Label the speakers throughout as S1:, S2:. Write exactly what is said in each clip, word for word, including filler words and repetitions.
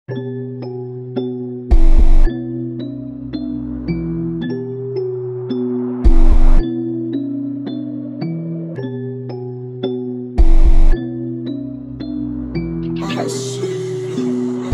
S1: I see you,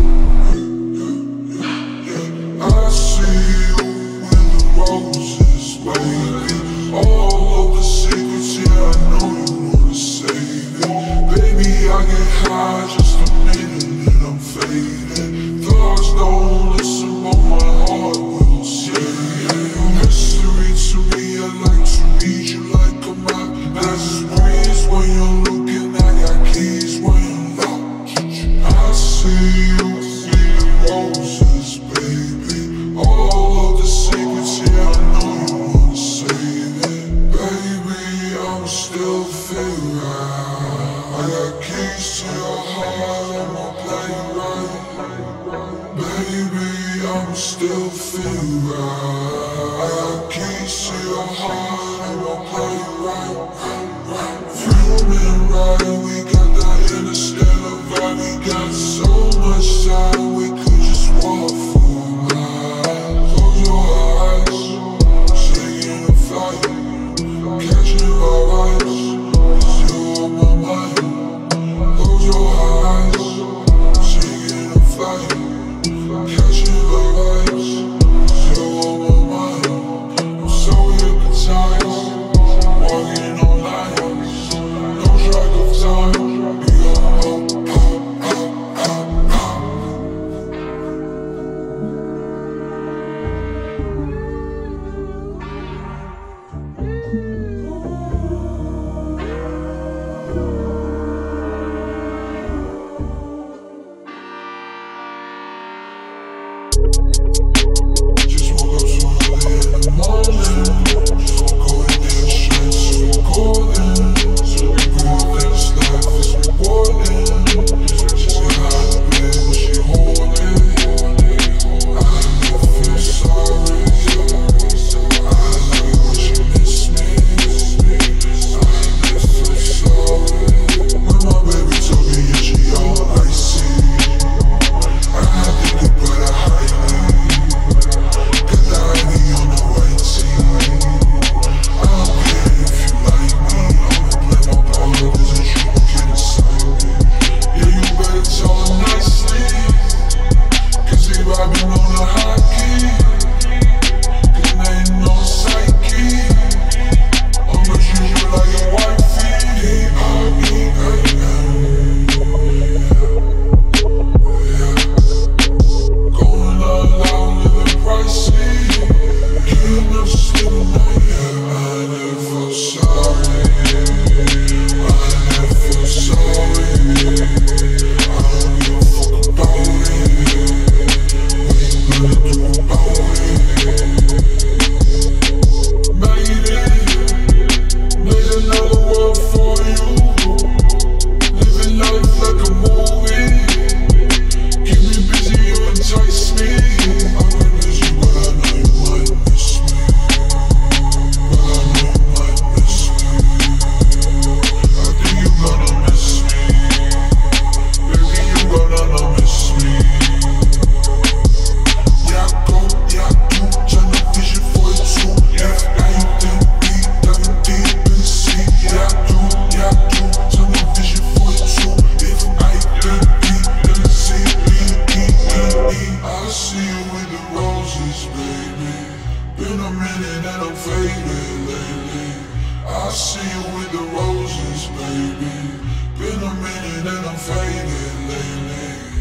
S1: I see you in the roses, baby. All of the secrets, yeah, I know you wanna save it. Baby, I get high just a minute and I'm fading. Thoughts don't listen, but my heart will say it. Mystery to me, I like to read you like a map. That's a breeze when you're looking, I got keys when you're locked. I see you in the roses, baby. All of the secrets, yeah, I know you wanna save it. Baby, I'm still figuring out. I got keys to your heart, I'ma play it right. Baby, I'm still figuring out. I got keys to your heart, I'ma play it right. Fuming right, we got that interstellar vibe. We got so much time, we could just walk for a ride. Close your eyes, taking a flight, catching my vibes, 'cause you're on my mind. Close your eyes, taking a flight, catching my vibes, 'cause you're on my mind. I'm so hypnotized, walking on lines, no track of time. We go up, up, up, up, up. Just woke up so early in the morning. Just going there straight to recording. So we breathe in this life is rewarding. She said hi to bed, but she holding. I never feel sorry. I love it when she miss me. I never feel sorry. When my baby told me yeah, she all icy, I had to think about her highly. Got the honey on the white tee. I don't care if you like me, I'ma play my part of this and you gon' get inside me. Yeah, you better tell her nicely, 'cause they vibing on the high key. Cause they ain't no psyche, I'ma treat you like a wifey. D R E A M, going all out, living pricey. Getting up to sleep at night, yeah. I never feel sorry. I never feel sorry. I don't give a fuck about it. What you gonna do about it? Made it, made another world for you. Living life like a movie. Keep me busy, you entice me. I will miss you, but I know you might miss me. But I know you might miss me. I think you gonna miss me. Baby, you gonna miss me. Yeah, I go, yeah, I do. Turn the vision for it too. Yeah, now you think deep, diving deep in the sea. Yeah, I do, yeah, I do. Turn the vision for it too. If I think deep in the sea, E, E, E, E. I see you with the roses, baby. Been a minute and I'm faded lately. I see you with the roses, baby. Been a minute and I'm faded lately.